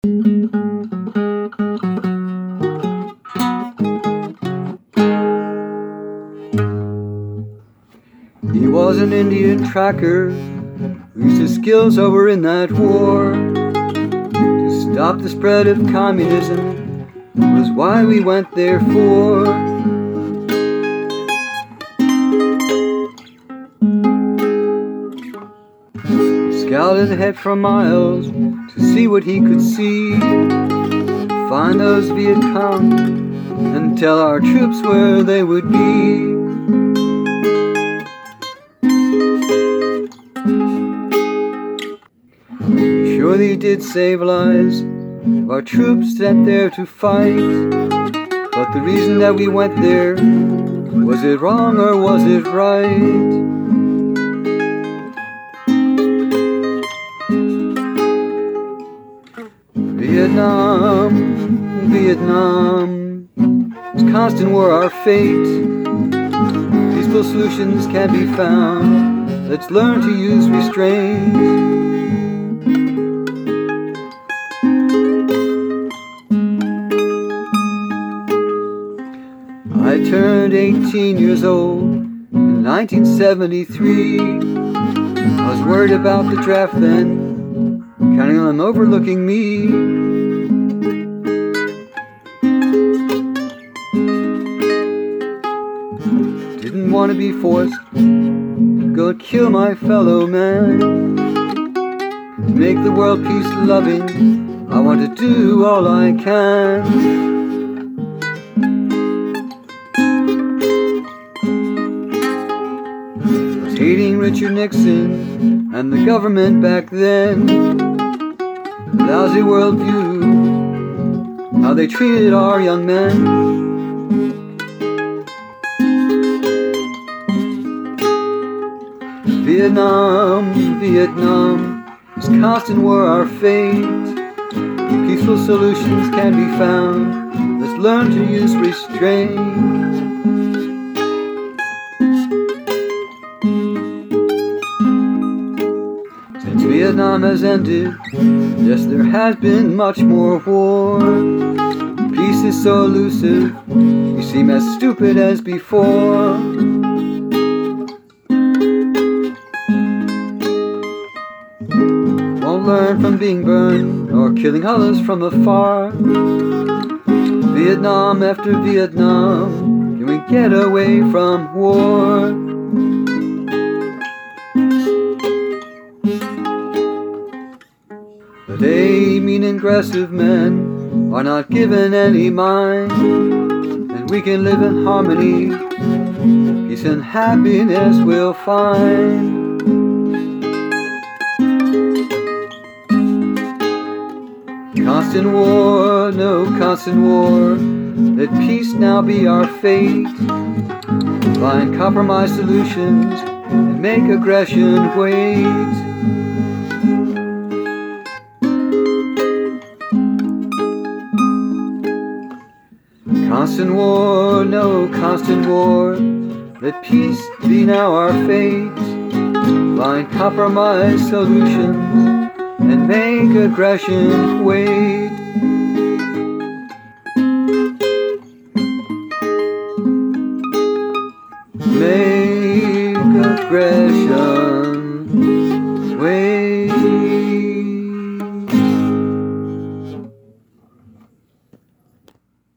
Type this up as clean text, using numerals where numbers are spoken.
He was an Indian tracker who used his skills over in that war. To stop the spread of communism was why we went there for. He scouted ahead for miles to see what he could see, find those Viet Cong and tell our troops where they would be. Surely he did save lives of our troops sent there to fight, but the reason that we went there, was it wrong or was it right? Vietnam, Vietnam, it's constant war our fate. Peaceful solutions can be found, let's learn to use restraint. I turned 18 years old in 1973. I was worried about the draft then, counting on them overlooking me. Didn't want to be forced to go kill my fellow man. To make the world peace-loving, I want to do all I can. Hating Richard Nixon and the government back then, lousy worldview, how they treated our young men. Vietnam, Vietnam, this constant war our fate. Peaceful solutions can be found, let's learn to use restraint. Since Vietnam has ended, yes, there has been much more war. Peace is so elusive, we seem as stupid as before. Won't learn from being burned or killing others from afar. Vietnam after Vietnam, can we get away from war? They mean aggressive men are not given any mind, and we can live in harmony, peace and happiness we'll find. Constant war, no constant war, let peace now be our fate. Find compromise solutions and make aggression wait. Constant war, no constant war, let peace be now our fate. Find compromise solutions and make aggression wait.